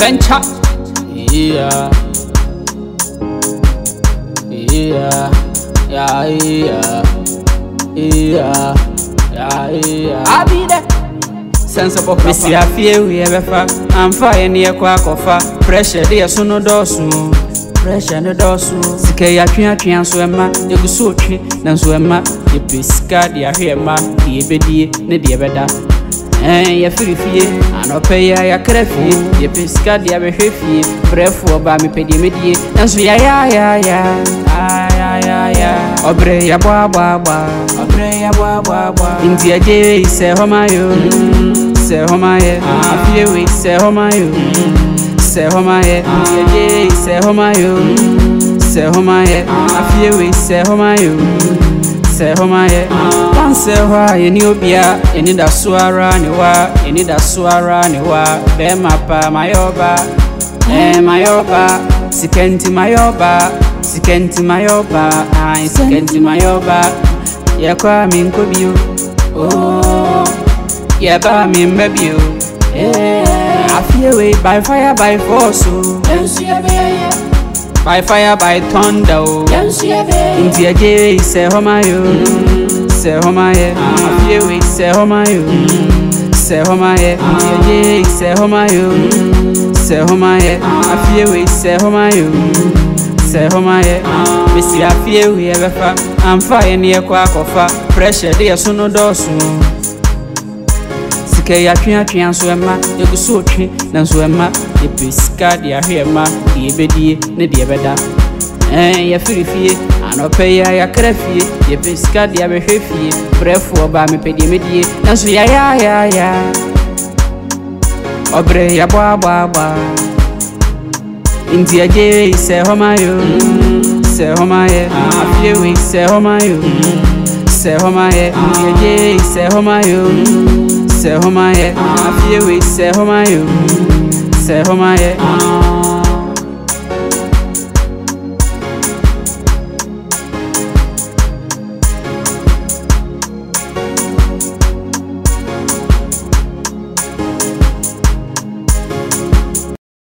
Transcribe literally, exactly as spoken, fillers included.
venture. Yeah. Yeah. Yeah, yeah. Yeah. Yeah, yeah. I be there. Sensible Missy, I fear we ever far. I'm fire near Quacofa. Pressure, dear son of Dawson. Pressure no dosu. Sike ya twa twa so ema. Egu so twi na so ema. Ye piska dia hwe ma. Ye bedie ne dia beda. Eh ya firi fie. Anope ya ya krafie. Ye piska dia be hwe fie. Brefo ba me pedie medie. Na so ya ya ya ya. Ya ya ya. Obre ya bwa bwa bwa. Obre ya bwa bwa bwa. Inti aje se homa yo. Se homa ye. Afie we se homa yo. Se homa ye, ye se homa yo. Se homa ye, afie we se homa yo. Se homa ye, one se hwa ye ni obia, ye ni da suara ni wa, ye ni da suara ni wa. Be mapa mayoba, eh mayoba, sikenti mayoba, sikenti mayoba, ai sikenti mayoba. Ye kwa mi nkobio, oh, ye ba mi mbebio, eh. I feel it by fire, by force, oh. By fire, by thunder, oh. India J, say Homayo, say Homaye. I feel it, say Homayo, say Homaye. India J, say Homayo, say Homaye. I feel it, say Homayo, say Homaye. Missy, I feel we ever far. I'm fire near Quacofa. Pressure, dear son of Dawson. Sike ya twa twa so ema. Egu so twi na so ema. Ye piska dia hwe ma. Ye bedie ne dia beda. Eh ya firi fie. Anope ya ya krafie. Ye piska dia be hwe fie. Brefo ba me pedie medie. Na so ya ya ya ya. Obre ya bwa bwa bwa. Inti aje se homa yo. Se homa ye. Afie we se homa yo. Se homa ye. Inti aje se homa yo. Se homa ye, I feel we se homa yo. Se homa ye.